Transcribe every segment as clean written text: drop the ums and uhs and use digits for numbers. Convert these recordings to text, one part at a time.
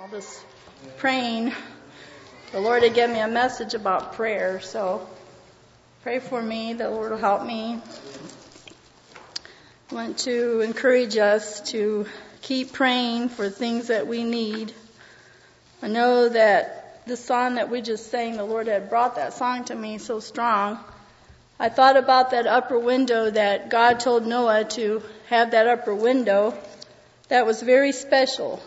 this praying, the Lord had given me a message about prayer. So pray for me. The Lord will help me. I want to encourage us to keep praying for things that we need. I know that the song that we just sang, the Lord had brought that song to me so strong. I thought about that upper window that God told Noah to have, that upper window. That was very special.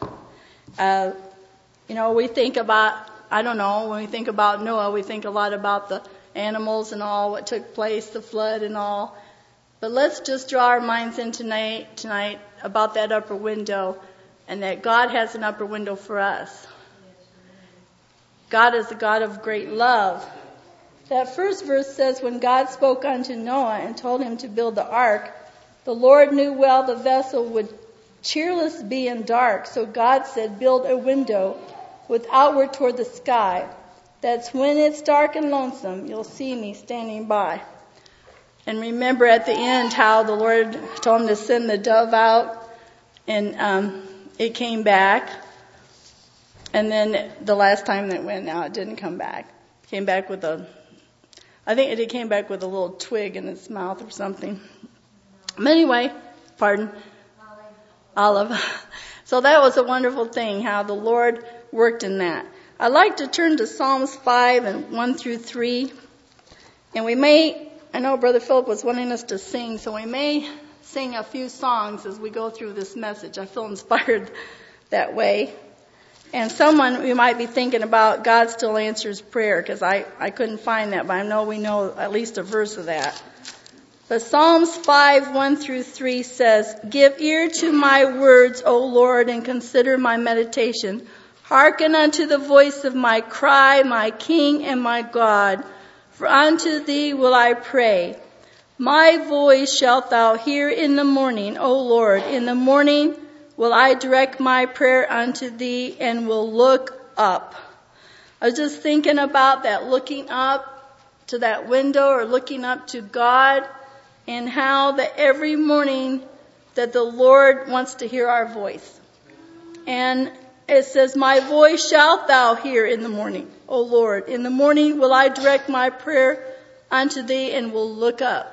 We think about, when we think about Noah, we think a lot about the animals and all, what took place, the flood and all. But let's just draw our minds in tonight about that upper window, and that God has an upper window for us. God is a God of great love. That first verse says, when God spoke unto Noah and told him to build the ark, the Lord knew well the vessel would cheerless be in dark. So God said, build a window with outward toward the sky. That's when it's dark and lonesome, you'll see me standing by. And remember at the end how the Lord told him to send the dove out, and it came back. And then the last time that went out, it didn't come back. It came back with a little twig in its mouth or something. But anyway, olive. So that was a wonderful thing, how the Lord worked in that. I'd like to turn to Psalms 5 and 1 through 3. And I know Brother Philip was wanting us to sing, so we may sing a few songs as we go through this message. I feel inspired that way. And you might be thinking about God still answers prayer, because I couldn't find that, but I know we know at least a verse of that. But Psalms 5, 1 through 3 says, give ear to my words, O Lord, and consider my meditation. Hearken unto the voice of my cry, my King and my God. For unto thee will I pray. My voice shalt thou hear in the morning, O Lord. In the morning will I direct my prayer unto thee and will look up. I was just thinking about that, looking up to that window or looking up to God, and how that every morning that the Lord wants to hear our voice. And it says, my voice shalt thou hear in the morning, O Lord. In the morning will I direct my prayer unto thee and will look up.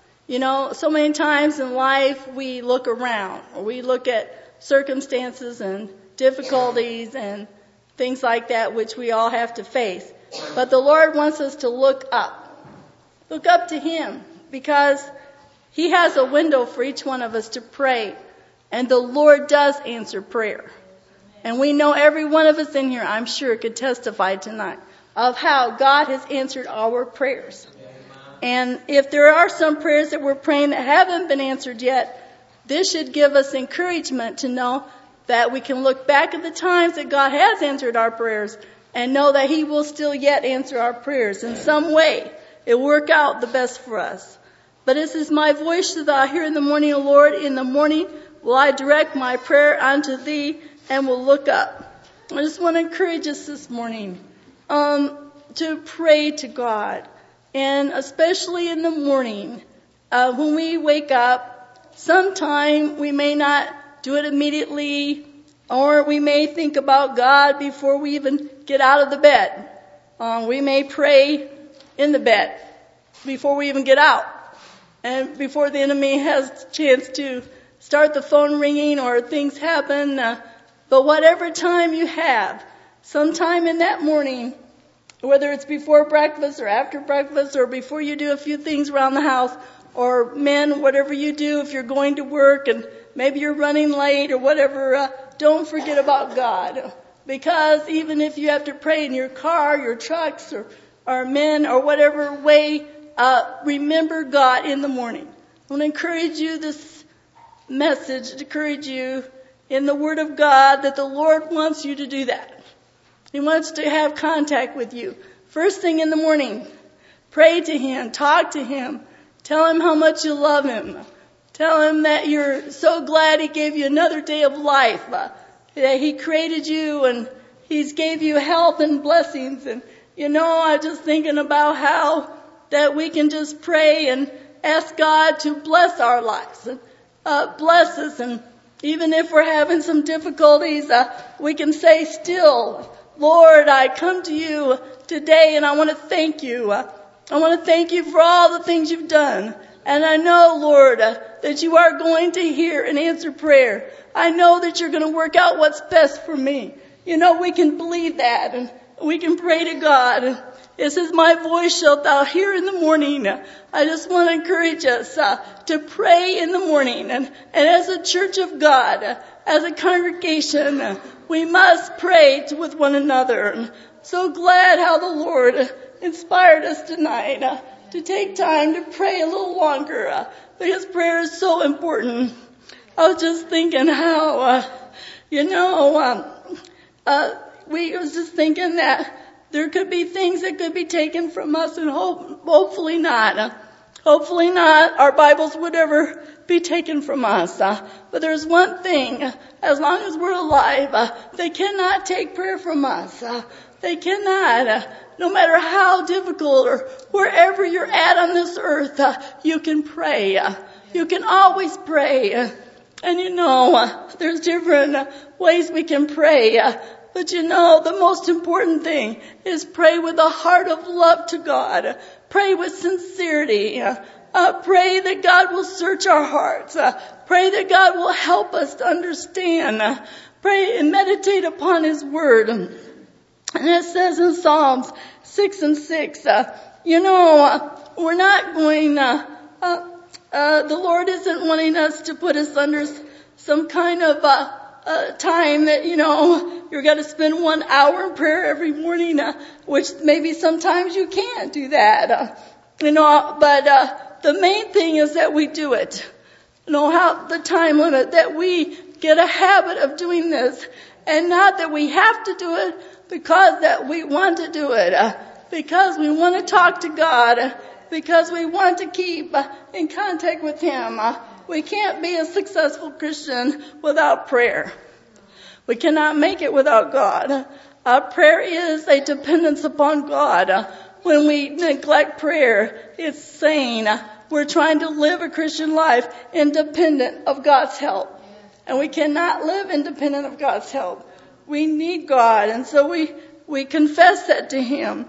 So many times in life we look around, or we look at circumstances and difficulties and things like that, which we all have to face. But the Lord wants us to look up. Look up to Him, because He has a window for each one of us to pray. And the Lord does answer prayer. And we know every one of us in here, I'm sure, could testify tonight of how God has answered our prayers. And if there are some prayers that we're praying that haven't been answered yet, this should give us encouragement to know that we can look back at the times that God has answered our prayers and know that He will still yet answer our prayers in some way. It will work out the best for us. But it says, my voice shalt thou hear in the morning, O Lord. In the morning will I direct my prayer unto thee and will look up. I just want to encourage us this morning to pray to God. And especially in the morning, when we wake up, sometime we may not do it immediately, or we may think about God before we even get out of the bed. We may pray in the bed before we even get out, and before the enemy has a chance to start the phone ringing or things happen. But whatever time you have, sometime in that morning, whether it's before breakfast or after breakfast or before you do a few things around the house, or men, whatever you do, if you're going to work and maybe you're running late or whatever, don't forget about God. Because even if you have to pray in your car, your trucks, or men, or whatever way, remember God in the morning. I want to encourage you, this message, to encourage you in the Word of God, that the Lord wants you to do that. He wants to have contact with you. First thing in the morning, pray to Him, talk to Him, tell Him how much you love Him. Tell Him that you're so glad He gave you another day of life, that He created you and He's gave you health and blessings. And I'm just thinking about how that we can just pray and ask God to bless our lives, and bless us, and Even if we're having some difficulties, we can say still, Lord, I come to you today and I want to thank you. I want to thank you for all the things you've done. And I know, Lord, that you are going to hear and answer prayer. I know that you're going to work out what's best for me. You know, we can believe that and we can pray to God. It says, my voice shalt thou hear in the morning. I just want to encourage us to pray in the morning. And as a church of God, as a congregation, we must pray with one another. And so glad how the Lord inspired us tonight to take time to pray a little longer because prayer is so important. I was just thinking how, we was just thinking that there could be things that could be taken from us and hopefully not. Hopefully not our Bibles would ever be taken from us. But there's one thing, as long as we're alive, they cannot take prayer from us. They cannot. No matter how difficult or wherever you're at on this earth, you can pray. You can always pray. And there's different ways we can pray. But the most important thing is pray with a heart of love to God. Pray with sincerity. Pray that God will search our hearts. Pray that God will help us to understand. Pray and meditate upon His Word. And it says in Psalms 6:6, we're not going, the Lord isn't wanting us to put us under some kind of time that, you're going to spend 1 hour in prayer every morning, which maybe sometimes you can't do that. But the main thing is that we do it. How the time limit, that we get a habit of doing this, and not that we have to do it because that we want to do it, because we want to talk to God, because we want to keep in contact with Him. We can't be a successful Christian without prayer. We cannot make it without God. Prayer is a dependence upon God. When we neglect prayer, it's saying we're trying to live a Christian life independent of God's help. And we cannot live independent of God's help. We need God, and so we confess that to Him.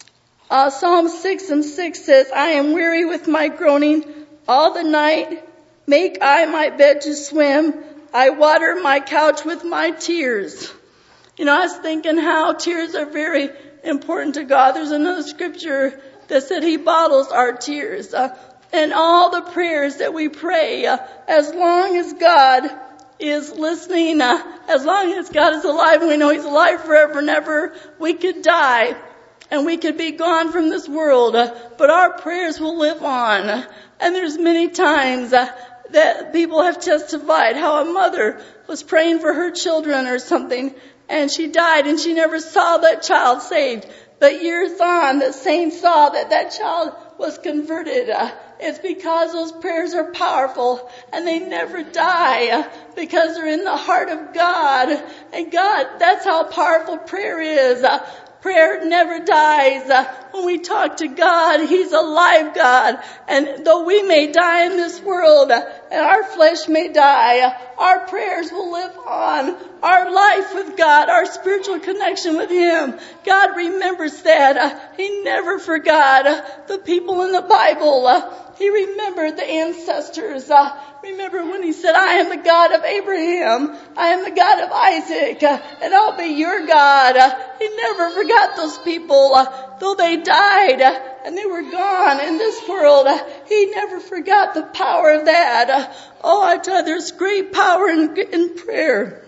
Psalm 6:6 says, I am weary with my groaning all the night. Make I my bed to swim. I water my couch with my tears. I was thinking how tears are very important to God. There's another scripture that said He bottles our tears. And all the prayers that we pray, as long as God is listening, as long as God is alive, and we know He's alive forever and ever, we could die and we could be gone from this world, but our prayers will live on. And there's many times that people have testified how a mother was praying for her children or something, and she died and she never saw that child saved. But years on, the saints saw that child was converted. It's because those prayers are powerful and they never die because they're in the heart of God. And God, that's how powerful prayer is. Prayer never dies. When we talk to God, He's a live God. And though we may die in this world and our flesh may die, our prayers will live on. Our life with God, our spiritual connection with Him, God remembers that. He never forgot the people in the Bible. He remembered the ancestors. Remember when He said, I am the God of Abraham, I am the God of Isaac, and I'll be your God. He never forgot those people. Though they died and they were gone in this world, He never forgot the power of that. I tell you, there's great power in prayer.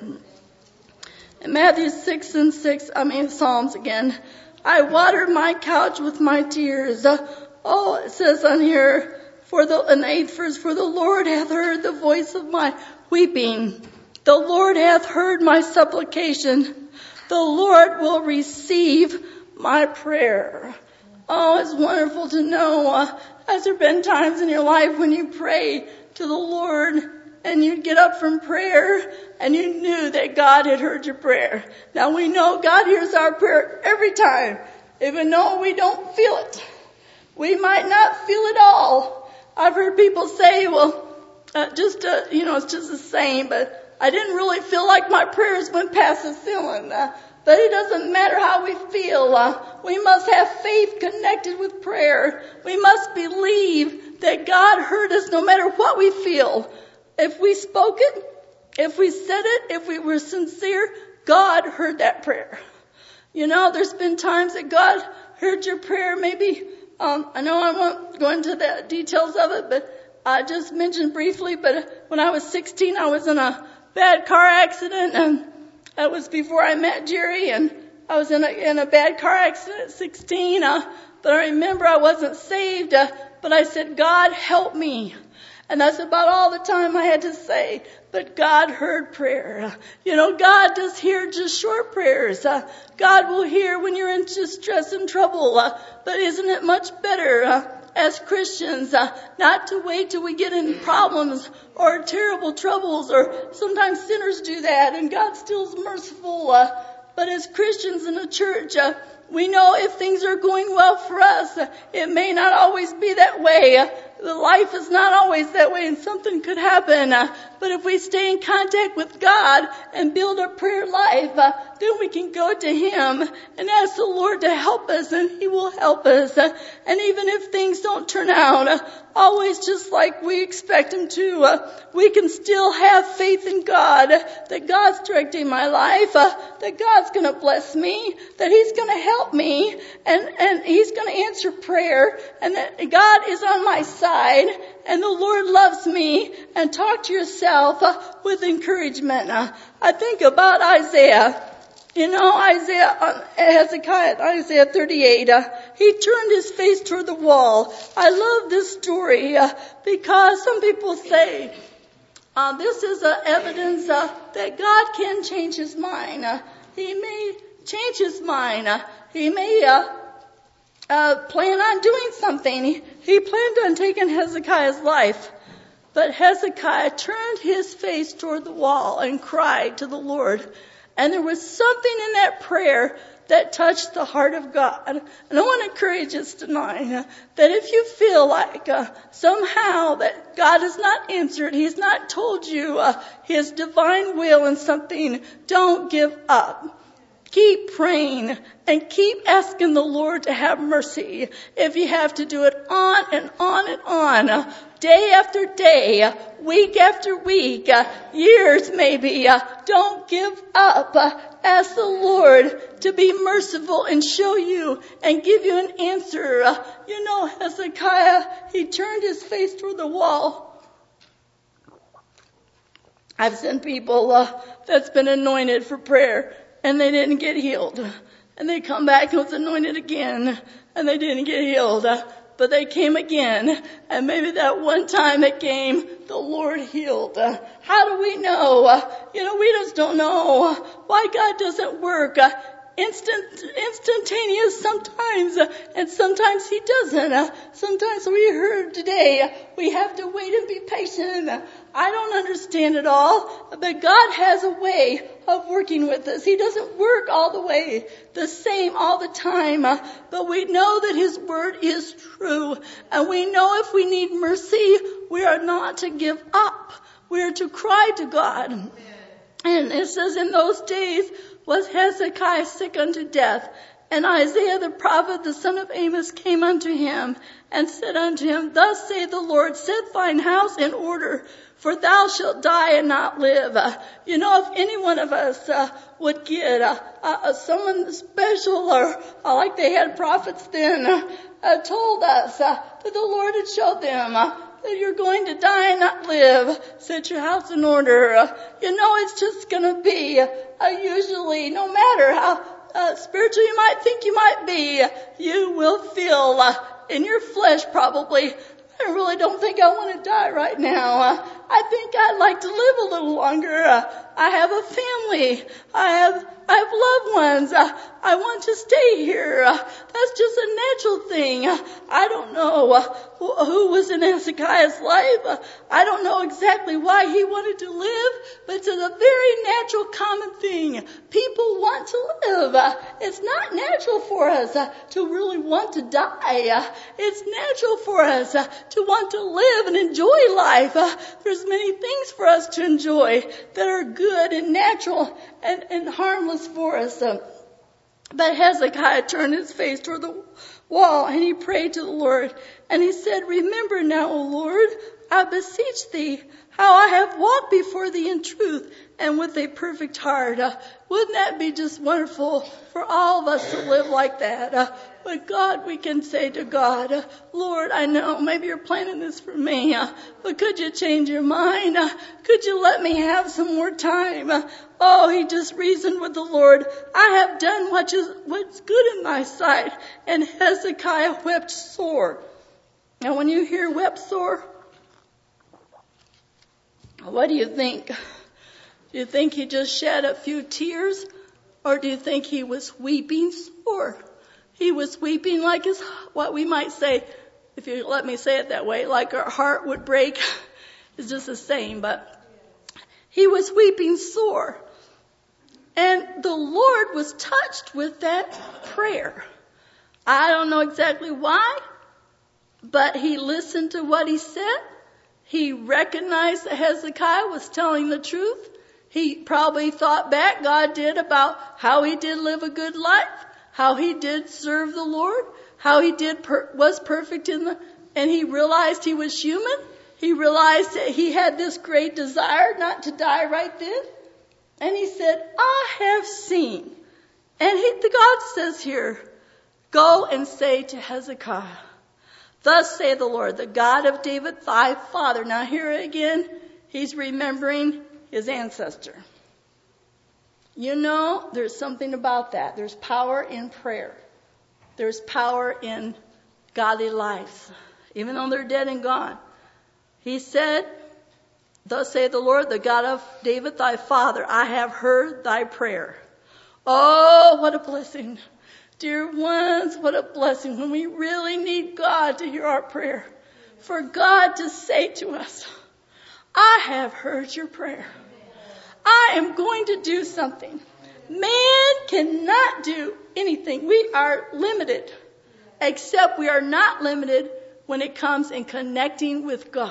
In Matthew 6:6, Psalms again, I water my couch with my tears. It says on here, in the 8th verse, for the Lord hath heard the voice of my weeping. The Lord hath heard my supplication. The Lord will receive my prayer. It's wonderful to know. Has there been times in your life when you pray to the Lord and you get up from prayer and you knew that God had heard your prayer? Now we know God hears our prayer every time, even though we don't feel it. We might not feel it all. I've heard people say, it's just the same, but I didn't really feel like my prayers went past the ceiling. But it doesn't matter how we feel. We must have faith connected with prayer. We must believe that God heard us no matter what we feel. If we spoke it, if we said it, if we were sincere, God heard that prayer. You know, there's been times that God heard your prayer. Maybe, I know I won't go into the details of it, but I just mentioned briefly, but when I was 16, I was in a bad car accident, and that was before I met Jerry, and I was in a bad car accident at 16, but I remember I wasn't saved, but I said, God, help me. And that's about all the time I had to say. But God heard prayer. You know, God does hear just short prayers. God will hear when you're in distress and trouble. But isn't it much better as Christians not to wait till we get in problems or terrible troubles, or sometimes sinners do that and God still is merciful. But as Christians in the church, we know if things are going well for us, it may not always be that way. The life is not always that way, and something could happen. But if we stay in contact with God and build a prayer life, then we can go to Him and ask the Lord to help us, and He will help us. And even if things don't turn out always just like we expect Him to, we can still have faith in God, that God's directing my life, that God's going to bless me, that He's going to help me, and He's going to answer prayer, and that God is on my side, and the Lord loves me. And talk to yourself with encouragement. I think about Isaiah. You know, Hezekiah, Isaiah 38, he turned his face toward the wall. I love this story because some people say this is evidence that God can change His mind. He may change His mind. He may plan on doing something. He planned on taking Hezekiah's life. But Hezekiah turned his face toward the wall and cried to the Lord. And there was something in that prayer that touched the heart of God. And I want to encourage us tonight that if you feel like somehow that God has not answered, He's not told you His divine will in something, don't give up. Keep praying and keep asking the Lord to have mercy. If you have to do it on and on and on, day after day, week after week, years maybe, don't give up. Ask the Lord to be merciful and show you and give you an answer. You know, Hezekiah, he turned his face toward the wall. I've seen people that's been anointed for prayer, and they didn't get healed. And they come back and was anointed again, and they didn't get healed. But they came again, and maybe that one time it came, the Lord healed. How do we know? We just don't know why God doesn't work instantaneous sometimes, and sometimes He doesn't. Sometimes we heard today, we have to wait and be patient. I don't understand it all, but God has a way of working with us. He doesn't work all the way the same all the time, but we know that His word is true, and we know if we need mercy, we are not to give up. We are to cry to God. And it says, in those days was Hezekiah sick unto death, and Isaiah the prophet, the son of Amos, came unto him and said unto him, Thus saith the Lord, set thine house in order, for thou shalt die and not live. If any one of us would get someone special, or like they had prophets then, told us that the Lord had showed them that you're going to die and not live, set your house in order. It's just going to be usually, no matter how spiritual you might think you might be, you will feel in your flesh probably, I really don't think I want to die right now. I think I'd like to live a little longer. I have a family. I have loved ones. I want to stay here. That's just a natural thing. I don't know who was in Hezekiah's life. I don't know exactly why he wanted to live, but it's a very natural common thing. People want to live. It's not natural for us to really want to die. It's natural for us to want to live and enjoy life. There's many things for us to enjoy that are good and natural and harmless for us. But Hezekiah turned his face toward the wall and he prayed to the Lord. And he said, remember now, O Lord, I beseech thee, how I have walked before thee in truth and with a perfect heart. Wouldn't that be just wonderful for all of us to live like that? But God, we can say to God, Lord, I know maybe you're planning this for me, but could you change your mind? Could you let me have some more time? Oh, he just reasoned with the Lord. I have done what's good in thy sight. And Hezekiah wept sore. Now when you hear wept sore, what do you think? Do you think he just shed a few tears? Or do you think he was weeping sore? He was weeping like what we might say, if you let me say it that way, like our heart would break. It's just the same, but he was weeping sore. And the Lord was touched with that prayer. I don't know exactly why, but he listened to what he said. He recognized that Hezekiah was telling the truth. He probably thought back, God did, about how he did live a good life, how he did serve the Lord, how he was perfect and he realized he was human. He realized that he had this great desire not to die right then. And he said, I have seen. And God says here, go and say to Hezekiah, thus say the Lord, the God of David, thy father. Now here again, he's remembering his ancestor. You know, there's something about that. There's power in prayer. There's power in godly lives, even though they're dead and gone. He said, thus saith the Lord, the God of David thy father, I have heard thy prayer. Oh, what a blessing. Dear ones, what a blessing when we really need God to hear our prayer. For God to say to us, I have heard your prayer. I am going to do something. Man cannot do anything. We are limited, except we are not limited when it comes in connecting with God.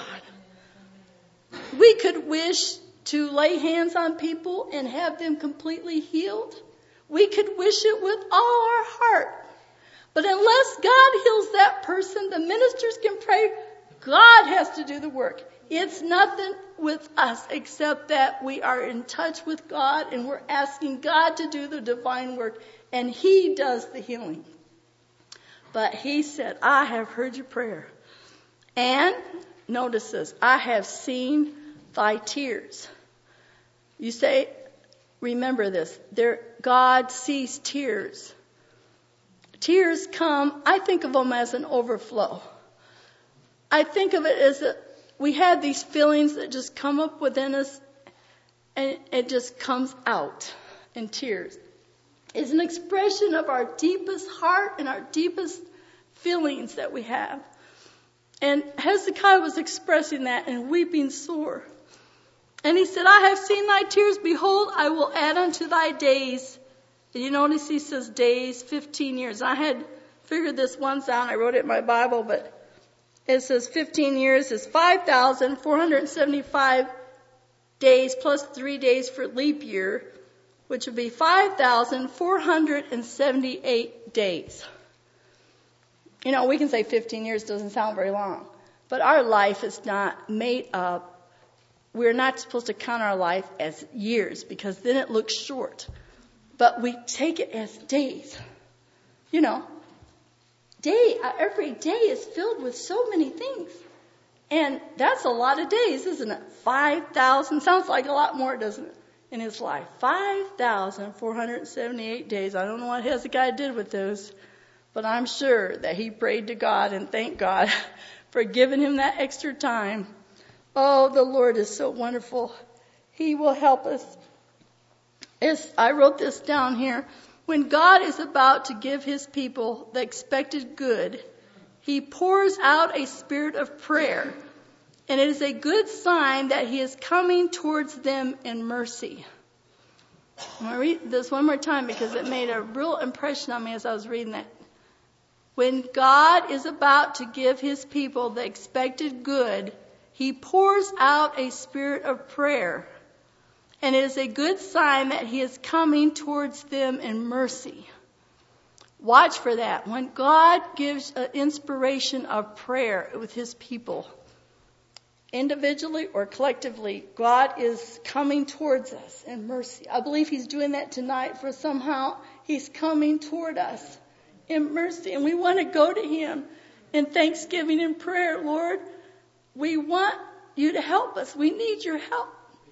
We could wish to lay hands on people and have them completely healed. We could wish it with all our heart. But unless God heals that person, the ministers can pray. God has to do the work. It's nothing with us except that we are in touch with God and we're asking God to do the divine work, and he does the healing. But he said, I have heard your prayer. And notice this, I have seen thy tears. You say, remember this, God sees tears. Tears come, I think of them as an overflow. I think of it as we have these feelings that just come up within us and it just comes out in tears. It's an expression of our deepest heart and our deepest feelings that we have. And Hezekiah was expressing that and weeping sore. And he said, I have seen thy tears. Behold, I will add unto thy days. And you notice he says days, 15 years. I had figured this once out. I wrote it in my Bible, but it says 15 years is 5,475 days plus 3 days for leap year, which would be 5,478 days. You know, we can say 15 years doesn't sound very long, but our life is not made up. We're not supposed to count our life as years because then it looks short. But we take it as days. You know, every day is filled with so many things. And that's a lot of days, isn't it? 5,000 sounds like a lot more, doesn't it, in his life? 5,478 days. I don't know what Hezekiah did with those, but I'm sure that he prayed to God and thanked God for giving him that extra time. Oh, the Lord is so wonderful. He will help us. I wrote this down here. When God is about to give his people the expected good, he pours out a spirit of prayer. And it is a good sign that he is coming towards them in mercy. I'm going to read this one more time because it made a real impression on me as I was reading that. When God is about to give his people the expected good, he pours out a spirit of prayer. And it is a good sign that he is coming towards them in mercy. Watch for that. When God gives an inspiration of prayer with his people, individually or collectively, God is coming towards us in mercy. I believe he's doing that tonight, for somehow he's coming toward us in mercy. And we want to go to him in thanksgiving and prayer. Lord, we want you to help us. We need your help.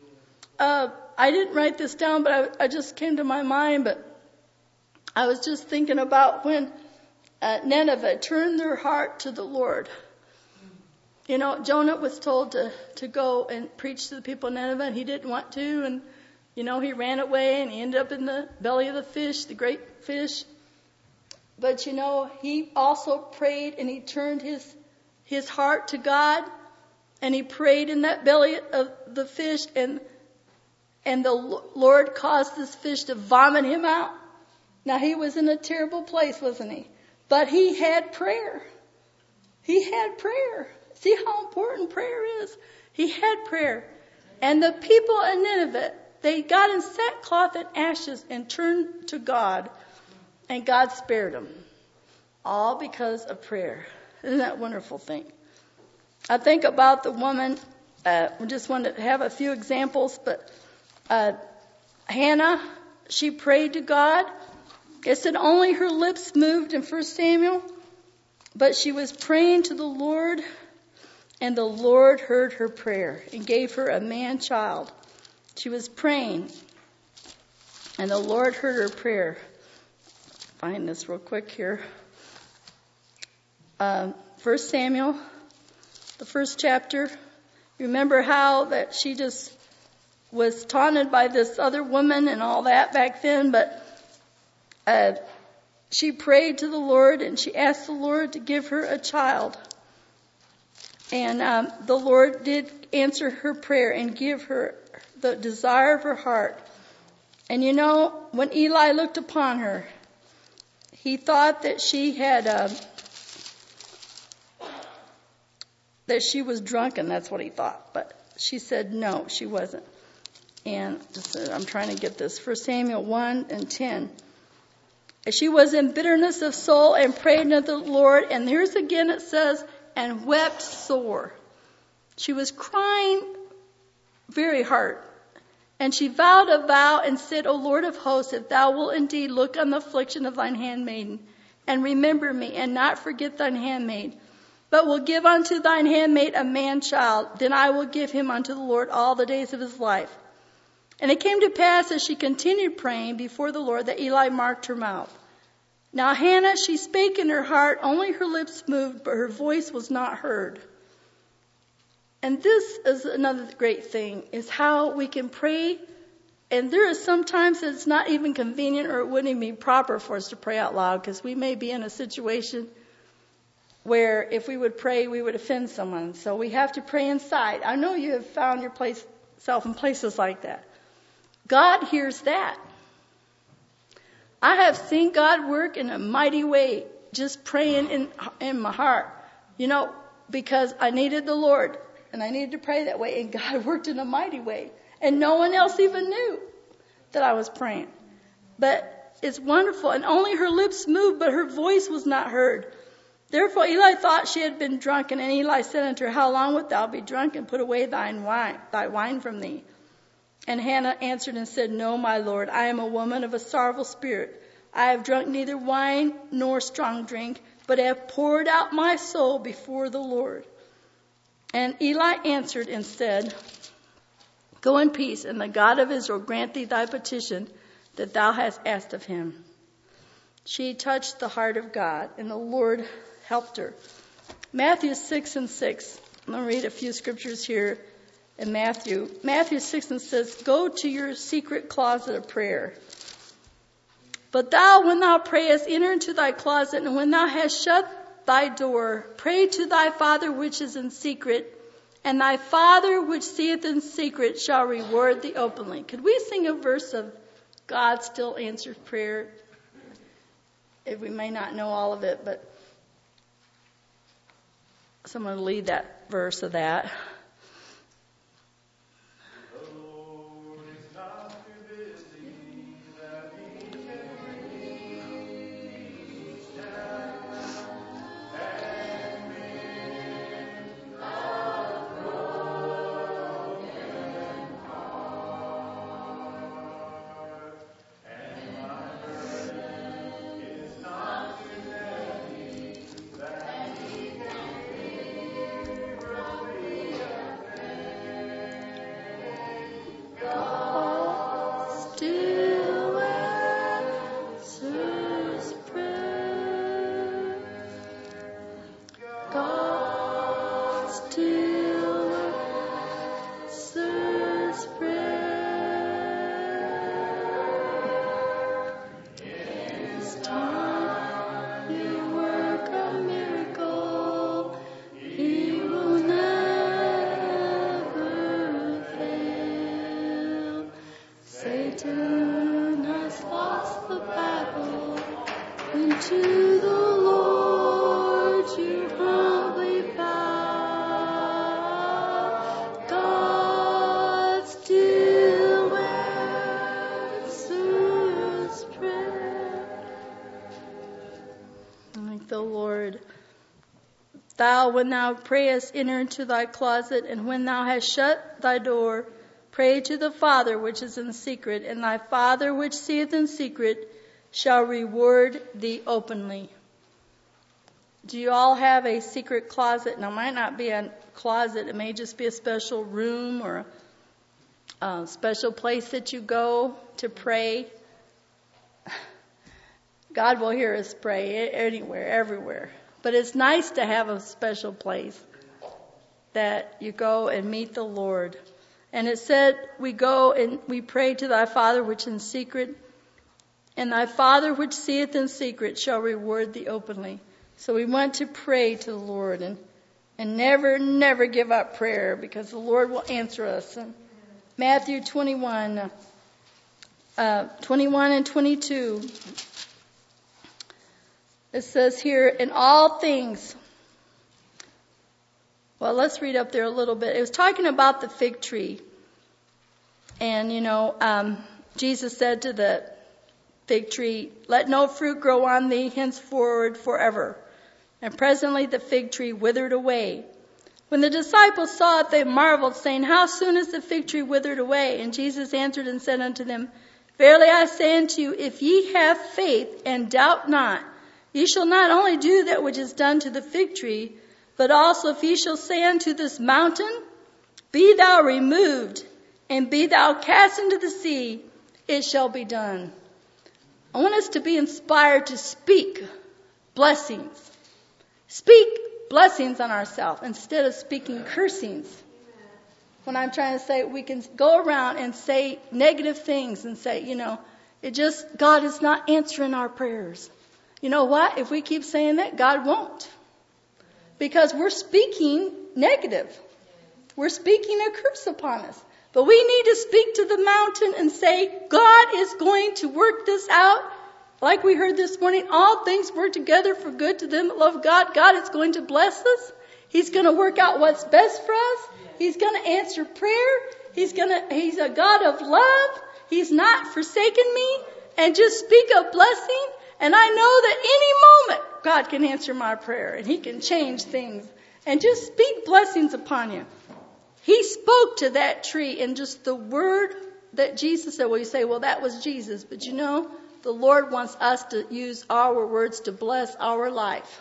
I didn't write this down, but I just came to my mind. But I was just thinking about when Nineveh turned their heart to the Lord. You know, Jonah was told to go and preach to the people of Nineveh, and he didn't want to. And, you know, he ran away, and he ended up in the belly of the fish, the great fish. But, you know, he also prayed, and he turned his heart to God. And he prayed in that belly of the fish, and the Lord caused this fish to vomit him out. Now, he was in a terrible place, wasn't he? But he had prayer. He had prayer. See how important prayer is? He had prayer. And the people in Nineveh, they got in sackcloth and ashes and turned to God. And God spared them. All because of prayer. Isn't that a wonderful thing? I think about the woman. We just want to have a few examples. But Hannah, she prayed to God. It said only her lips moved in 1 Samuel. But she was praying to the Lord. And the Lord heard her prayer and gave her a man-child. She was praying. And the Lord heard her prayer. Find this real quick here. 1 Samuel, the first chapter. Remember how that she just was taunted by this other woman and all that back then. But she prayed to the Lord and she asked the Lord to give her a child. And the Lord did answer her prayer and give her the desire of her heart. And you know, when Eli looked upon her, he thought that she had, that she was drunken. That's what he thought. But she said no, she wasn't. And just, I'm trying to get this. 1 Samuel 1 and 10. She was in bitterness of soul and prayed unto the Lord. And here's again it says, and wept sore. She was crying very hard. And she vowed a vow and said, O Lord of hosts, if thou wilt indeed look on the affliction of thine handmaiden, and remember me, and not forget thine handmaid, but will give unto thine handmaid a man-child, then I will give him unto the Lord all the days of his life. And it came to pass, as she continued praying before the Lord, that Eli marked her mouth. Now Hannah, she spake in her heart, only her lips moved, but her voice was not heard. And this is another great thing, is how we can pray. And there is sometimes it's not even convenient, or it wouldn't even be proper for us to pray out loud, because we may be in a situation where if we would pray, we would offend someone. So we have to pray inside. I know you have found yourself in places like that. God hears that. I have seen God work in a mighty way, just praying in my heart, you know, because I needed the Lord and I needed to pray that way, and God worked in a mighty way, and no one else even knew that I was praying. But it's wonderful, and only her lips moved, but her voice was not heard. Therefore Eli thought she had been drunken, and Eli said unto her, How long wilt thou be drunk, and put away thy wine from thee? And Hannah answered and said, No, my Lord, I am a woman of a sorrowful spirit. I have drunk neither wine nor strong drink, but have poured out my soul before the Lord. And Eli answered and said, Go in peace, and the God of Israel grant thee thy petition that thou hast asked of him. She touched the heart of God, and the Lord helped her. Matthew 6 and 6. I'm going to read a few scriptures here. In Matthew 6 and says, Go to your secret closet of prayer. But thou, when thou prayest, enter into thy closet, and when thou hast shut thy door, pray to thy Father which is in secret, and thy Father which seeth in secret shall reward thee openly. Could we sing a verse of God still answers prayer? We may not know all of it, but someone will lead that verse of that. Thou, when thou prayest, enter into thy closet, and when thou hast shut thy door, pray to the Father which is in secret, and thy Father which seeth in secret shall reward thee openly. Do you all have a secret closet? Now, it might not be a closet. It may just be a special room or a special place that you go to pray. God will hear us pray anywhere, everywhere. But it's nice to have a special place that you go and meet the Lord. And it said, we go and we pray to thy Father which in secret, and thy Father which seeth in secret shall reward thee openly. So we want to pray to the Lord and never give up prayer, because the Lord will answer us. And Matthew 21 and 22. It says here, in all things. Well, let's read up there a little bit. It was talking about the fig tree. And, Jesus said to the fig tree, let no fruit grow on thee henceforward forever. And presently the fig tree withered away. When the disciples saw it, they marveled, saying, how soon is the fig tree withered away? And Jesus answered and said unto them, verily I say unto you, if ye have faith and doubt not, ye shall not only do that which is done to the fig tree, but also if ye shall say unto this mountain, be thou removed, and be thou cast into the sea, it shall be done. I want us to be inspired to speak blessings. Speak blessings on ourselves instead of speaking cursings. When I'm trying to say, we can go around and say negative things and say, God is not answering our prayers. You know what? If we keep saying that, God won't. Because we're speaking negative. We're speaking a curse upon us. But we need to speak to the mountain and say, God is going to work this out. Like we heard this morning, all things work together for good to them that love God. God is going to bless us. He's going to work out what's best for us. He's going to answer prayer. He's a God of love. He's not forsaken me. And just speak a blessing. And I know that any moment God can answer my prayer and He can change things. And just speak blessings upon you. He spoke to that tree, and just the word that Jesus said, well, you say, well, that was Jesus. But the Lord wants us to use our words to bless our life.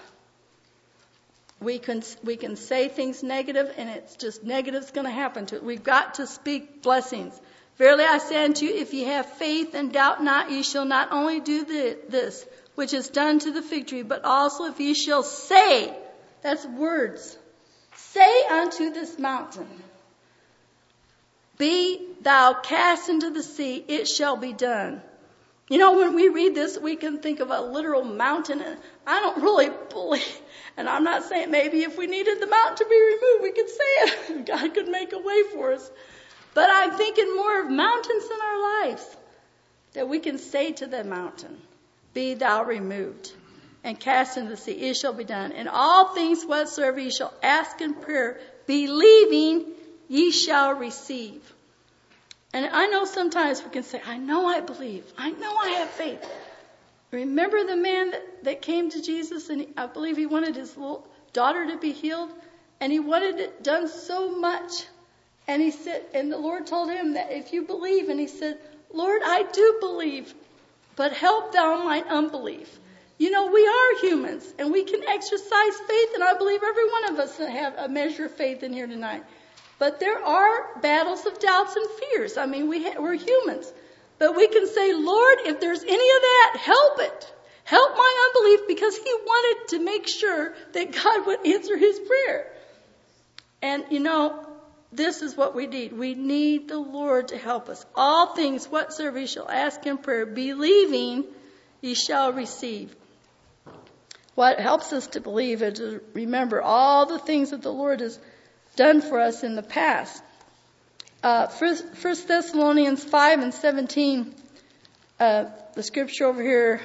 We can say things negative, and it's just negative's going to happen to it. We've got to speak blessings. Verily I say unto you, if ye have faith and doubt not, ye shall not only do this, which is done to the fig tree, but also if ye shall say, that's words, say unto this mountain, be thou cast into the sea, it shall be done. You know, when we read this, we can think of a literal mountain, and I don't really believe, and I'm not saying maybe if we needed the mountain to be removed, we could say it. God could make a way for us. But I'm thinking more of mountains in our lives, that we can say to the mountain, be thou removed, and cast into the sea, it shall be done. And all things whatsoever ye shall ask in prayer, believing ye shall receive. And I know sometimes we can say, I know I believe. I know I have faith. Remember the man that came to Jesus, and I believe he wanted his little daughter to be healed, and he wanted it done so much. And he said, and the Lord told him that if you believe, and he said, Lord, I do believe, but help thou mine unbelief. You know, we are humans, and we can exercise faith, and I believe every one of us have a measure of faith in here tonight. But there are battles of doubts and fears. I mean, we're humans. But we can say, Lord, if there's any of that, help it. Help my unbelief, because he wanted to make sure that God would answer his prayer. And, you know, this is what we need. We need the Lord to help us. All things whatsoever ye shall ask in prayer, believing ye shall receive. What helps us to believe is to remember all the things that the Lord has done for us in the past. 1 Thessalonians 5:17, the scripture over here,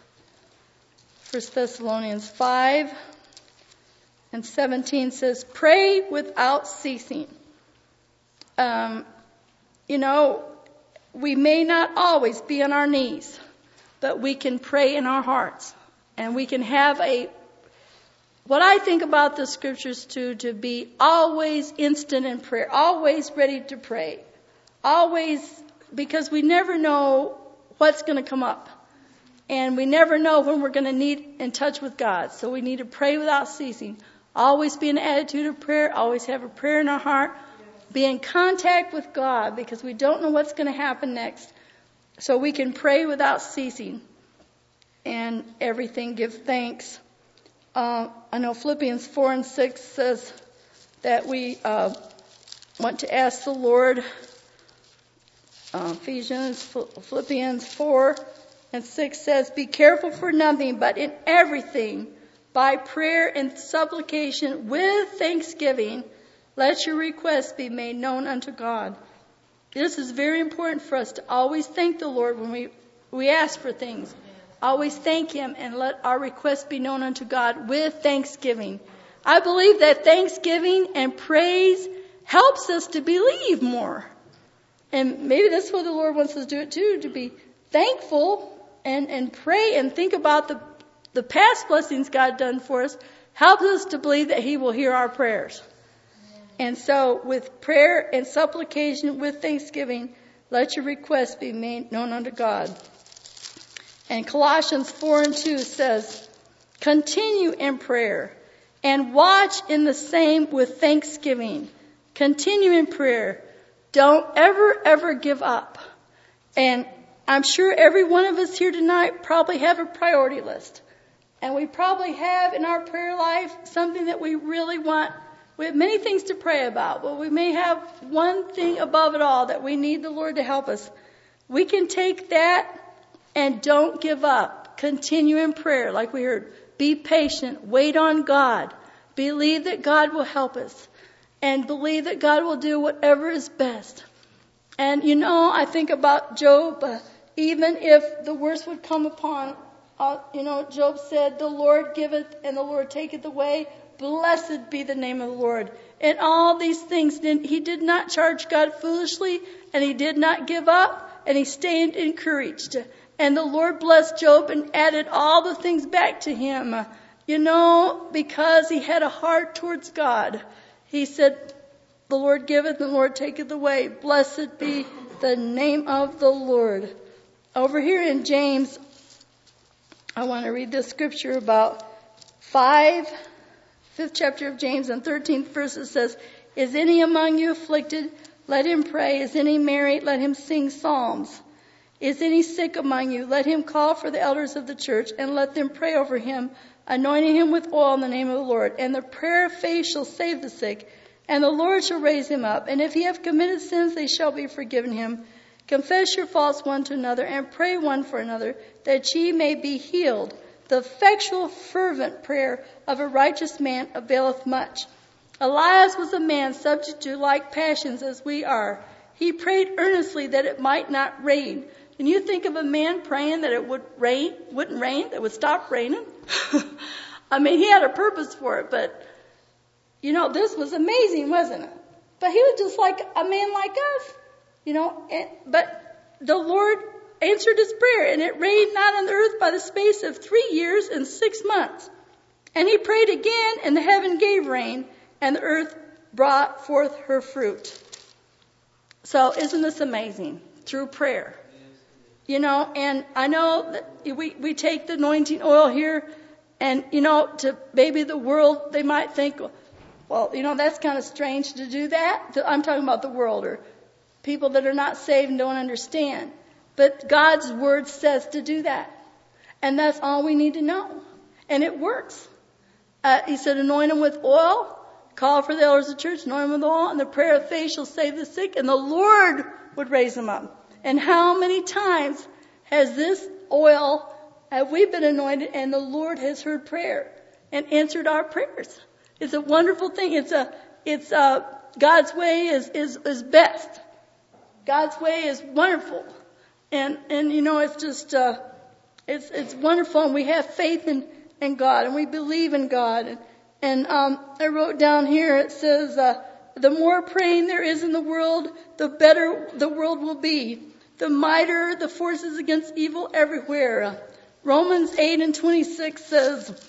1 Thessalonians 5:17 says, pray without ceasing. You know, we may not always be on our knees, but we can pray in our hearts. And we can have what I think about the scriptures too, to be always instant in prayer, always ready to pray, always, because we never know what's going to come up. And we never know when we're going to need in touch with God. So we need to pray without ceasing. Always be in an attitude of prayer, always have a prayer in our heart, be in contact with God, because we don't know what's going to happen next. So we can pray without ceasing. And everything give thanks. I know Philippians 4:6 says that we want to ask the Lord. Philippians 4:6 says, be careful for nothing, but in everything, by prayer and supplication with thanksgiving, let your requests be made known unto God. This is very important for us to always thank the Lord when we ask for things. Always thank him and let our requests be known unto God with thanksgiving. I believe that thanksgiving and praise helps us to believe more. And maybe that's what the Lord wants us to do it too, to be thankful and pray and think about the past blessings God done for us, helps us to believe that he will hear our prayers. And so with prayer and supplication with thanksgiving, let your requests be made known unto God. And Colossians 4:2 says, continue in prayer and watch in the same with thanksgiving. Continue in prayer. Don't ever give up. And I'm sure every one of us here tonight probably have a priority list. And we probably have in our prayer life something that we really want. We have many things to pray about, but we may have one thing above it all that we need the Lord to help us. We can take that and don't give up. Continue in prayer, like we heard. Be patient. Wait on God. Believe that God will help us. And believe that God will do whatever is best. And you know, I think about Job. Even if the worst would come upon, Job said, the Lord giveth and the Lord taketh away. Blessed be the name of the Lord. And all these things, he did not charge God foolishly, and he did not give up, and he stayed encouraged. And the Lord blessed Job and added all the things back to him, because he had a heart towards God. He said, the Lord giveth and the Lord taketh away. Blessed be the name of the Lord. Over here in James, I want to read this scripture about 5th chapter of James and 13th verse. It says, is any among you afflicted? Let him pray. Is any merry? Let him sing psalms. Is any sick among you? Let him call for the elders of the church and let them pray over him, anointing him with oil in the name of the Lord. And the prayer of faith shall save the sick, and the Lord shall raise him up. And if he have committed sins, they shall be forgiven him. Confess your faults one to another, and pray one for another, that ye may be healed. The effectual, fervent prayer of a righteous man availeth much. Elias was a man subject to like passions as we are. He prayed earnestly that it might not rain. Can you think of a man praying that it wouldn't rain, that it would stop raining? I mean, he had a purpose for it, but, this was amazing, wasn't it? But he was just like a man like us, but the Lord answered his prayer, and it rained not on the earth by the space of 3 years and 6 months. And he prayed again, and the heaven gave rain, and the earth brought forth her fruit. So isn't this amazing? Through prayer. And I know that we take the anointing oil here, and, to maybe the world, they might think, well, that's kind of strange to do that. I'm talking about the world, or people that are not saved and don't understand. But God's word says to do that. And that's all we need to know. And it works. He said, anoint them with oil, call for the elders of the church, anoint them with oil, and the prayer of faith shall save the sick, and the Lord would raise them up. And how many times has this oil, have we been anointed, and the Lord has heard prayer and answered our prayers? It's a wonderful thing. It's God's way is best. God's way is wonderful. And it's just, it's wonderful, and we have faith in God, and we believe in God. And I wrote down here, it says, the more praying there is in the world, the better the world will be. The mightier the forces against evil everywhere. Romans 8:26 says,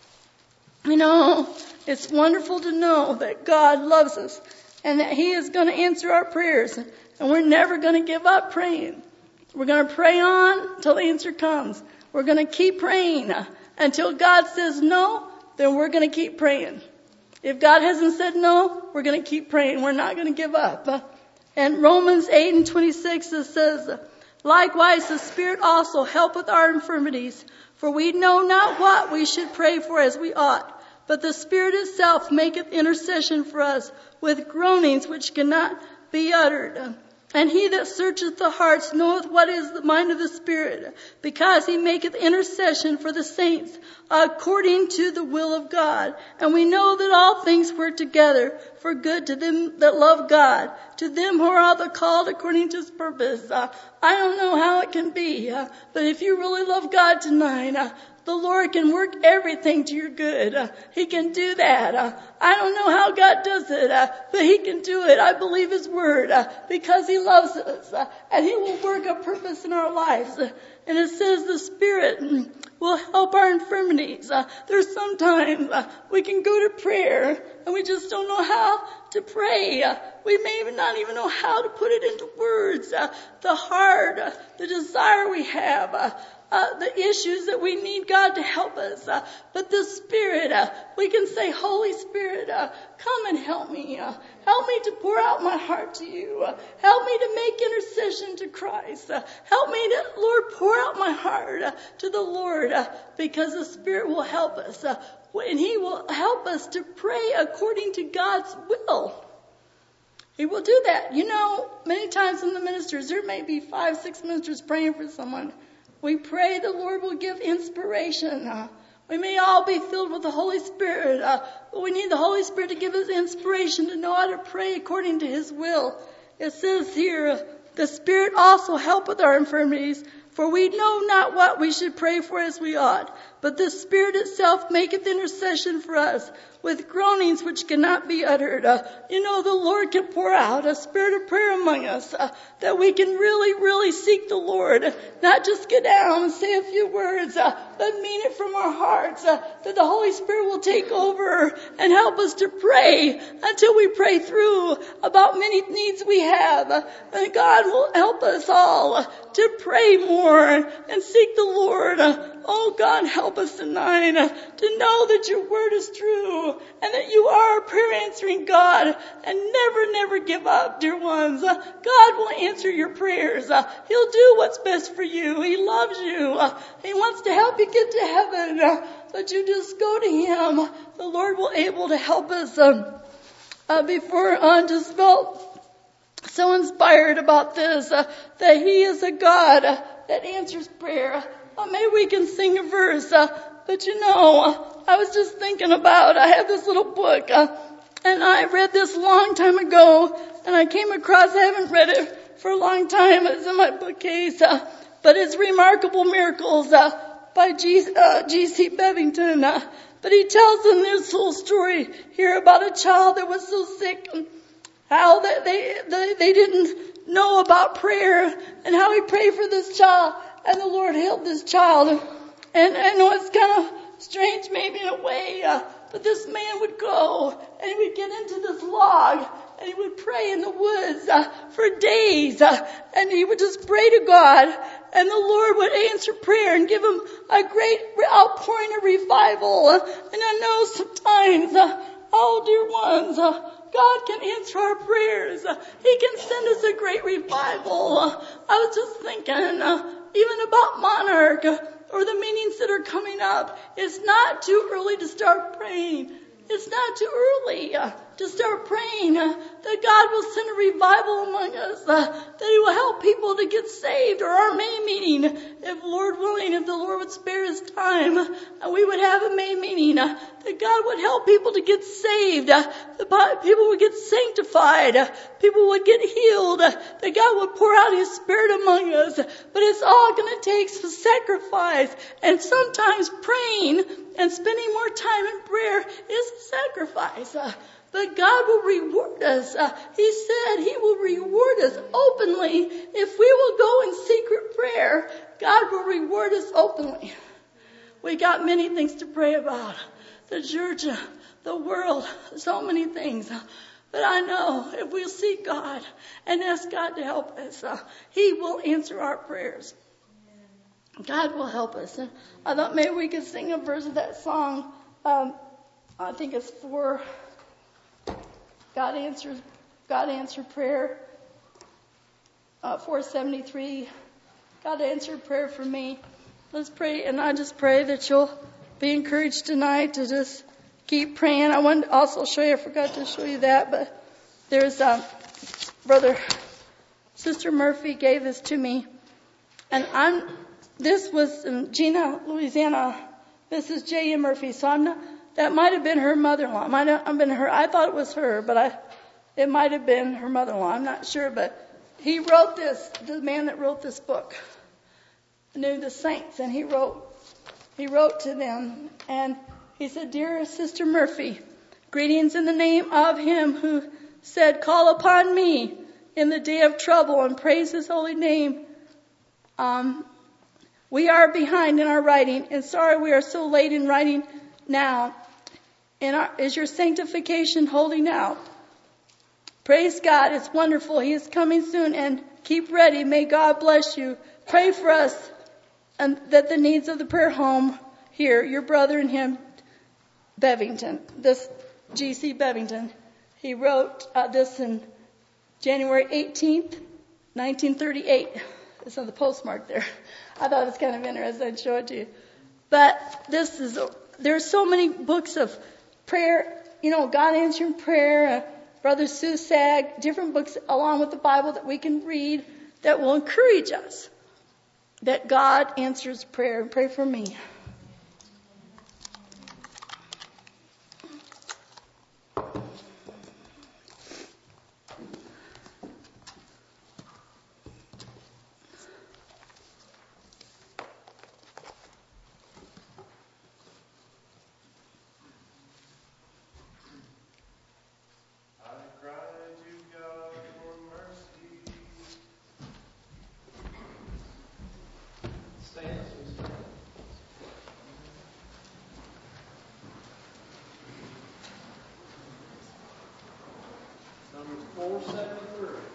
it's wonderful to know that God loves us and that He is going to answer our prayers. And we're never going to give up praying. We're going to pray on until the answer comes. We're going to keep praying until God says no, then we're going to keep praying. If God hasn't said no, we're going to keep praying. We're not going to give up. And Romans 8:26 it says, likewise the Spirit also helpeth our infirmities, for we know not what we should pray for as we ought. But the Spirit itself maketh intercession for us with groanings which cannot be uttered. And he that searcheth the hearts knoweth what is the mind of the Spirit, because he maketh intercession for the saints according to the will of God. And we know that all things work together for good to them that love God, to them who are the called according to His purpose. I don't know how it can be, but if you really love God tonight, the Lord can work everything to your good. He can do that. I don't know how God does it, but He can do it. I believe His word because He loves us, and He will work a purpose in our lives. And it says the Spirit will help our infirmities. There's sometimes we can go to prayer and we just don't know how to pray. We may even not even know how to put it into words. The heart, the desire we have, the issues that we need God to help us. But the Spirit, we can say, Holy Spirit, come and help me. Help me to pour out my heart to you. Help me to make intercession to Christ. Help me to, Lord, pour out my heart to the Lord, because the Spirit will help us. And He will help us to pray according to God's will. He will do that. Many times in the ministers, there may be 5-6 ministers praying for someone. We pray the Lord will give inspiration. We may all be filled with the Holy Spirit, but we need the Holy Spirit to give us inspiration to know how to pray according to His will. It says here, the Spirit also helpeth our infirmities, for we know not what we should pray for as we ought. But the Spirit itself maketh intercession for us with groanings which cannot be uttered. The Lord can pour out a spirit of prayer among us, that we can really, really seek the Lord. Not just get down and say a few words, but mean it from our hearts, that the Holy Spirit will take over and help us to pray until we pray through about many needs we have. And God will help us all to pray more and seek the Lord. Oh God, help us tonight to know that your word is true and that you are a prayer answering God, and never give up, dear ones. God will answer your prayers. He'll do what's best for you. He loves you. He wants to help you get to heaven, but you just go to Him. The Lord will able to help us. Before just felt so inspired about this, that He is a God that answers prayer. Maybe we can sing a verse, but I was just thinking about, I have this little book, and I read this a long time ago, and I came across, I haven't read it for a long time, it's in my bookcase, but it's Remarkable Miracles, by G.C. Bevington, but he tells in this whole story here about a child that was so sick, and how they didn't know about prayer, and how he prayed for this child, and the Lord healed this child. And I know it's kind of strange maybe in a way, but this man would go, and he would get into this log, and he would pray in the woods for days, and he would just pray to God, and the Lord would answer prayer and give him a great outpouring of revival. And I know sometimes, oh dear ones, God can answer our prayers. He can send us a great revival. I was just thinking, even about Monarch, or the meetings that are coming up. It's not too early to start praying. It's not too early to start praying that God will send a revival among us, that He will help people to get saved, or our May meeting, if Lord willing, if the Lord would spare His time, we would have a May meeting, that God would help people to get saved, people would get sanctified, people would get healed, that God would pour out His Spirit among us. But it's all going to take some sacrifice, and sometimes praying and spending more time in prayer is a sacrifice. But God will reward us. He said He will reward us openly. If we will go in secret prayer, God will reward us openly. We got many things to pray about. The church, the world, so many things. But I know if we'll seek God and ask God to help us, He will answer our prayers. God will help us. And I thought maybe we could sing a verse of that song. I think it's for God answered prayer. 473. God answered prayer for me. Let's pray, and I just pray that you'll be encouraged tonight to just keep praying. I wanted to also show you, I forgot to show you that, but there's Sister Murphy gave this to me, and this was in Gina, Louisiana. This is J.M. Murphy, so that might have been her mother-in-law. It might have been her. I thought it was her, but it might have been her mother-in-law. I'm not sure, but he wrote this, the man that wrote this book, knew the saints, and he wrote to them, and he said, "Dear Sister Murphy, greetings in the name of Him who said, 'Call upon me in the day of trouble,' and praise His holy name. We are behind in our writing, and sorry we are so late in writing now. Is your sanctification holding out? Praise God, it's wonderful. He is coming soon, and keep ready. May God bless you. Pray for us, and that the needs of the prayer home here, your brother and him, Bevington, this G.C. Bevington." He wrote this in January 18th, 1938. It's on the postmark there. I thought it was kind of interesting. I'd show it to you. But there's so many books of prayer, God answering prayer, Brother Susag, different books along with the Bible that we can read that will encourage us that God answers prayer. And pray for me. Numbers 473.